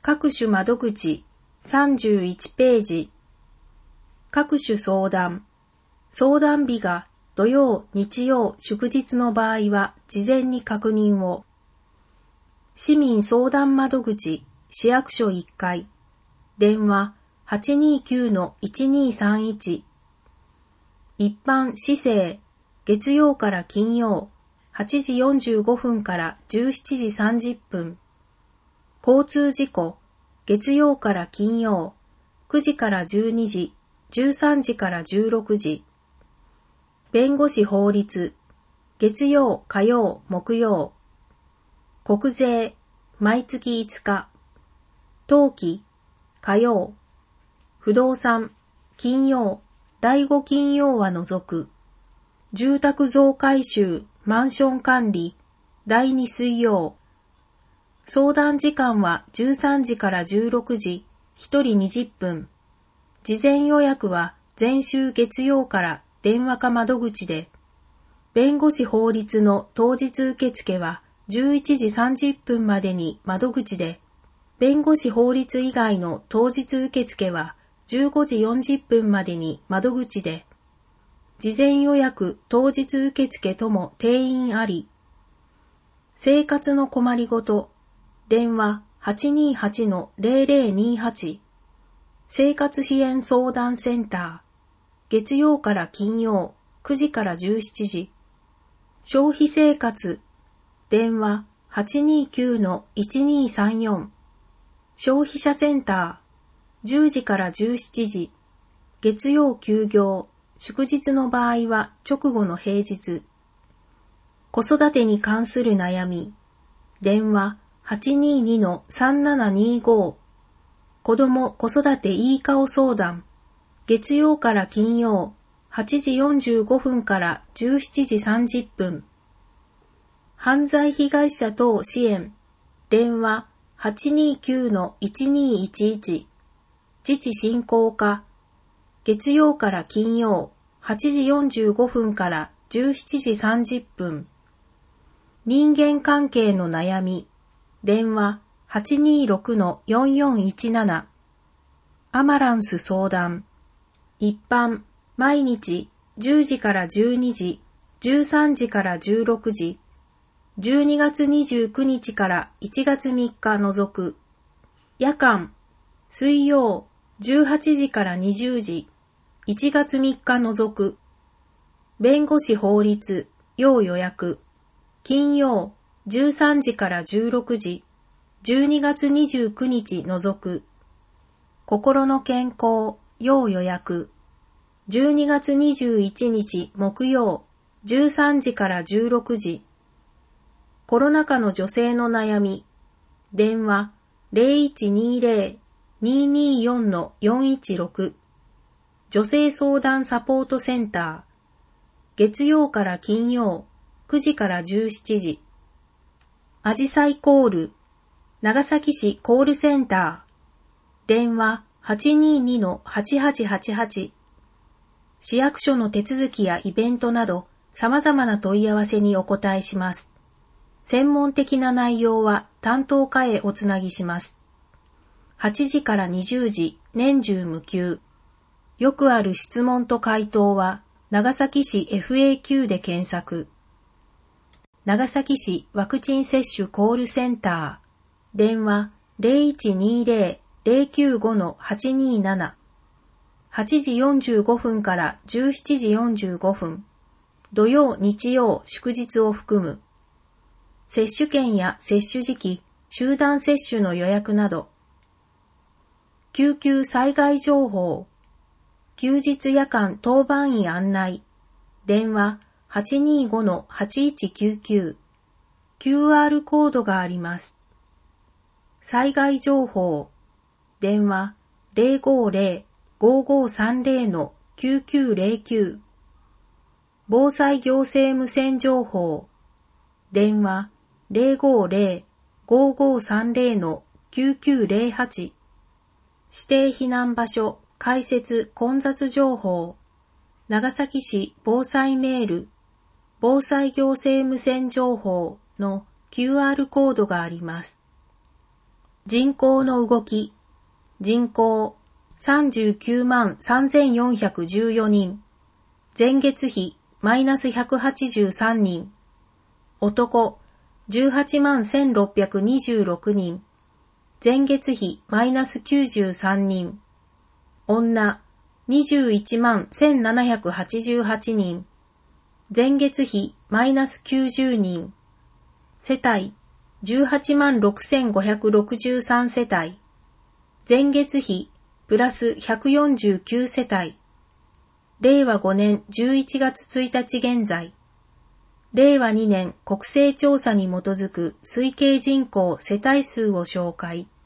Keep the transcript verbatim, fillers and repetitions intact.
各種窓口さんじゅういちページ。各種相談。相談日が土曜、日曜、祝日の場合は事前に確認を。市民相談窓口、市役所いっかい。電話 はちにーきゅうのいちにーさんいち。一般市政、月曜から金曜、はちじよんじゅうごふんからじゅうしちじさんじゅっぷん。交通事故、月曜から金曜、くじからじゅうにじ、じゅうさんじからじゅうろくじ。弁護士法律、月曜、火曜、木曜。国税、毎月いつか。登記、火曜。不動産、金曜、だいご金曜は除く。住宅増改修、マンション管理、だいに水曜。相談時間はじゅうさんじからじゅうろくじ、ひとりにじゅっぷん。事前予約は前週月曜から電話か窓口で、弁護士法律の当日受付はじゅういちじさんじゅっぷんまでに窓口で、弁護士法律以外の当日受付はじゅうごじよんじゅっぷんまでに窓口で、事前予約当日受付とも定員あり。生活の困りごと、電話 はちにーはちのゼロゼロにーはち。生活支援相談センター。月曜から金曜、くじからじゅうしちじ。消費生活。電話 はちにーきゅうのいちにーさんよん。消費者センター。じゅうじからじゅうしちじ。月曜休業。祝日の場合は直後の平日。子育てに関する悩み。電話 はちにーにのさんななにーご。子ども子育ていい顔相談。月曜から金曜、はちじよんじゅうごふんからじゅうしちじさんじゅっぷん。犯罪被害者等支援。電話 はちにーきゅうのいちにーいちいち。自治振興課。月曜から金曜、はちじよんじゅうごふんからじゅうしちじさんじゅっぷん。人間関係の悩み。電話 はちにーろくのよんよんいちなな。アマランス相談。一般、毎日じゅうじからじゅうにじ、じゅうさんじからじゅうろくじ、じゅうにがつにじゅうくにちからいちがつみっか除く。夜間、水曜じゅうはちじからにじゅうじ、いちがつみっか除く。弁護士法律、要予約。金曜じゅうさんじからじゅうろくじ、じゅうにがつにじゅうくにち除く。心の健康、要予約。じゅうにがつにじゅういちにち木曜、じゅうさんじからじゅうろくじ。コロナ禍の女性の悩み。電話 ゼロいちにーゼロ にーにーよんのよんいちろく。女性相談サポートセンター。月曜から金曜、くじからじゅうしちじ。あじさいコール。長崎市コールセンター。電話 はちにーにのはちはちはちはち。市役所の手続きやイベントなど様々な問い合わせにお答えします。専門的な内容は担当課へおつなぎします。はちじからにじゅうじ、年中無休。よくある質問と回答は長崎市 エフエーキュー で検索。長崎市ワクチン接種コールセンター。電話 ゼロいちにーゼロ ゼロきゅうごのはちにーなな。はちじよんじゅうごふんからじゅうしちじよんじゅうごふん。土曜、日曜、祝日を含む。接種券や接種時期、集団接種の予約など。救急災害情報。休日夜間当番員案内。電話 はちにーごのはちいちきゅうきゅう。キューアール コードがあります。災害情報。電話 ゼロごゼロ ごごさんゼロのきゅうきゅうゼロきゅう。防災行政無線情報。電話 ゼロごゼロ ごごさんゼロのきゅうきゅうゼロはち。指定避難場所開設混雑情報。長崎市防災メール。防災行政無線情報の キューアール コードがあります。 人口の動き。人口さんじゅうきゅうまんさんぜんよんひゃくじゅうよにん。前月比マイナスひゃくはちじゅうさんにん。男じゅうはちまんせんろっぴゃくにじゅうろくにん。前月比マイナスきゅうじゅうさんにん。女にじゅういちまんせんななひゃくはちじゅうはちにん。前月比マイナスきゅうじゅうにん。世帯じゅうはちまんろくせんごひゃくろくじゅうさん世帯。前月比プラスひゃくよんじゅうきゅう世帯。れいわごねんじゅういちがつついたち現在。れいわにねん国勢調査に基づく推計人口世帯数を紹介。